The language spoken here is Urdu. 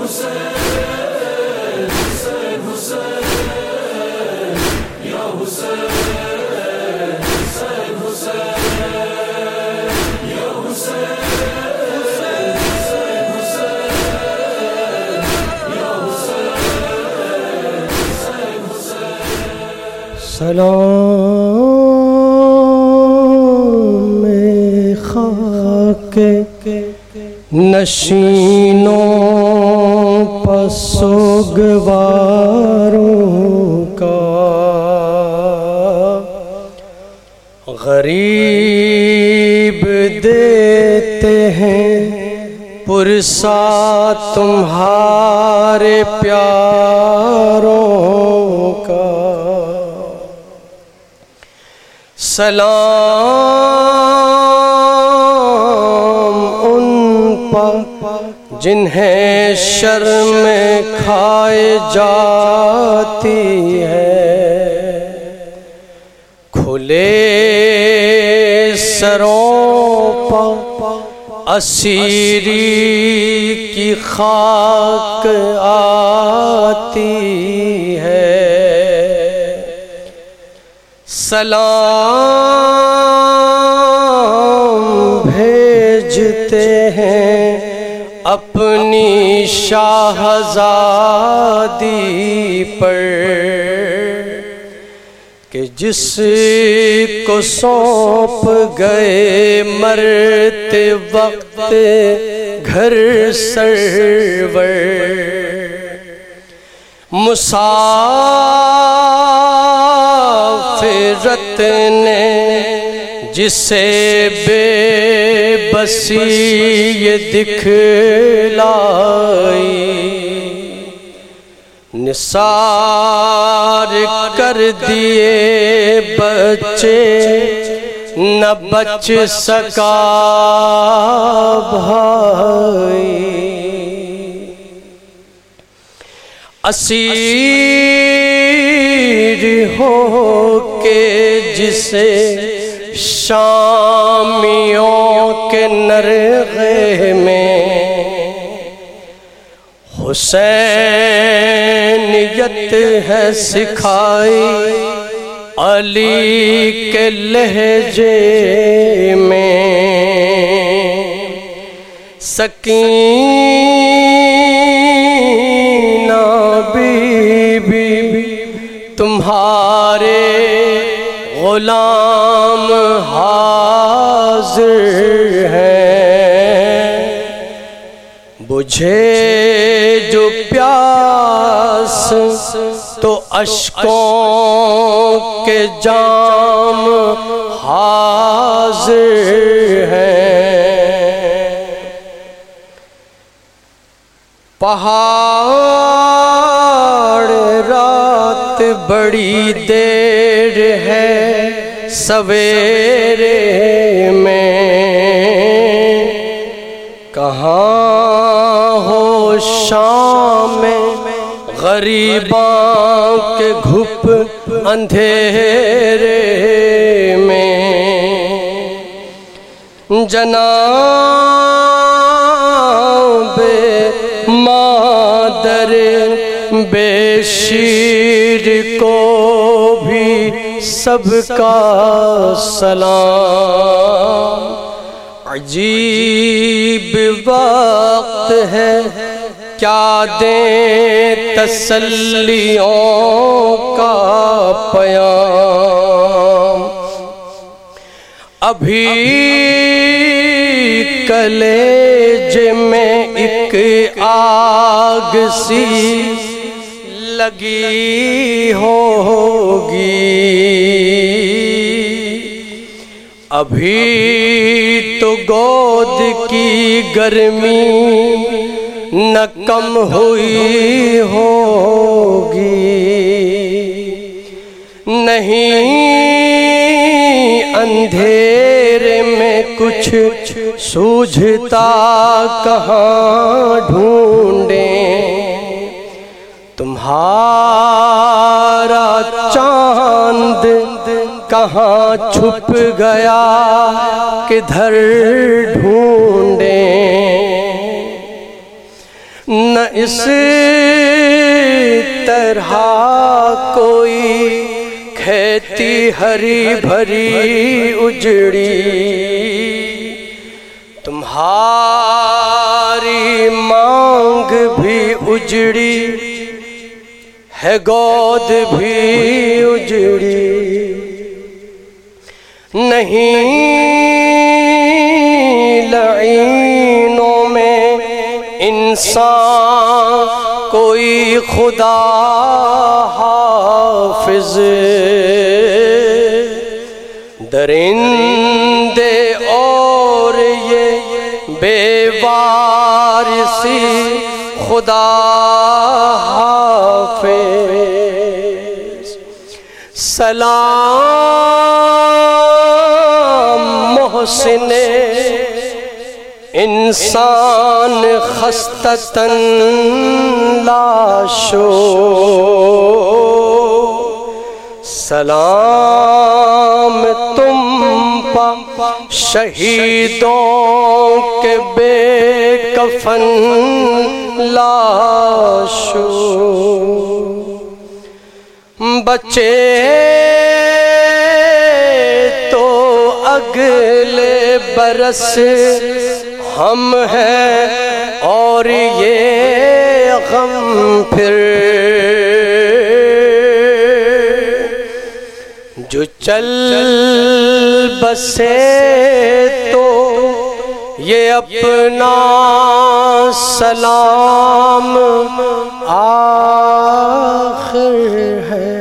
سلام خاک نشینوں پسوگواروں کا، غریب دیتے ہیں پرسا تمہارے پیاروں کا۔ سلام ان پر جنہیں شرم کھائے جاتی ہے، کھلے سروں پر اسیری کی خاک آتی ہے۔ سلام بھیجتے ہیں اپنی شاہزادی پر کہ جس کو سونپ گئے مرتے وقت گھر سرور، مسافرت نے جسے بے بسی یہ دکھلائی، نثار کر دیے بچے نہ بچ سکا بھائی، اسیر ہو کے جسے شامیوں کے نرغے میں حسینیت ہے سکھائی علی کے لہجے میں، سکینہ بی بی تمہارے غلام حاضر ہیں، بجھے جو پیاس تو اشکوں کے جام حاضر ہیں، پہاڑ رات بڑی دیر ہے سویرے میں، کہاں ہو شام میں غریباں کے گھپ اندھیرے میں، جناب مادر بے شیر کو بھی سب کا سلام، عجیب وقت ہے کیا دیں تسلیوں کا پیام، ابھی کلیجے میں ایک آگ سی لگی ہوگی، ابھی تو گود کی گرمی نہ کم ہوئی ہوگی، نہیں اندھیرے میں کچھ سوجھتا کہاں ڈھونڈیں، تمہارا چاند کہاں چھپ گیا کدھر ڈھونڈیں، نہ اس طرح کوئی کھیتی ہری بھری اجڑی، تمہاری مانگ بھی اجڑی ہے، گود بھی اجڑی، نہیں لعینوں میں انسان کوئی خدا حافظ، درندے اور یہ بے وارثی خدا حافظ۔ سلام محسن انسان خستتاً لاشو، سلام تم پا شہیدوں کے بے کفن لاشو، بچے تو اگلے برس ہم ہیں اور یہ غم پھر جو چل بسے تو یہ اپنا سلام آخر ہے۔